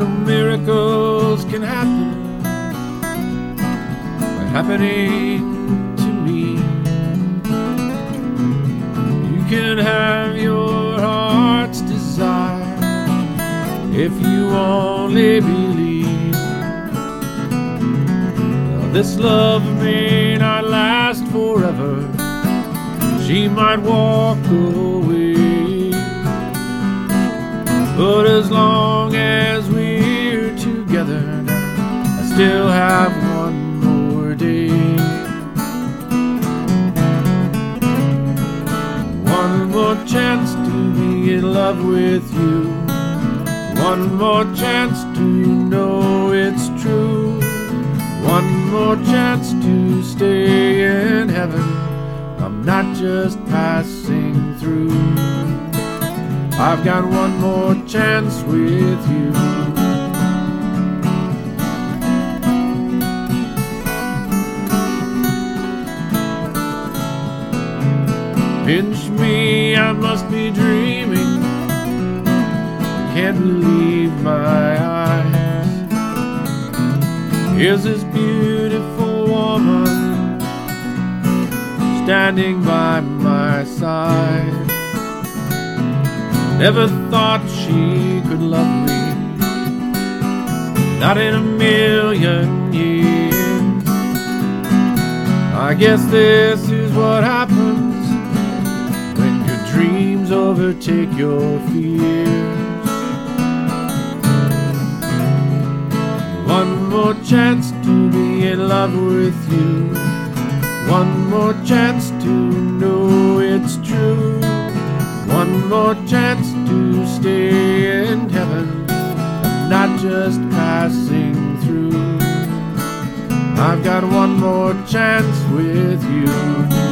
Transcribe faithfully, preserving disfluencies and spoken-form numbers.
know miracles can happen by happening to me. You can have your heart's desire if you only believe. Now, this love may not last forever. She might walk away, but as long as we're together, I still have one more day. One more chance to be in love with you. One more chance to know it's true. One more chance to stay in heaven. I'm not just passing through. I've got one more chance with you. Pinch me, I must be dreaming. Can't believe my eyes. Here's this beautiful woman standing by my side. Never thought she could love me, not in a million years. I guess this is what happens when your dreams overtake your fears. One more chance to be in love with you. One more chance to know it's true. One more chance to stay in heaven. I'm not just passing through. I've got one more chance with you.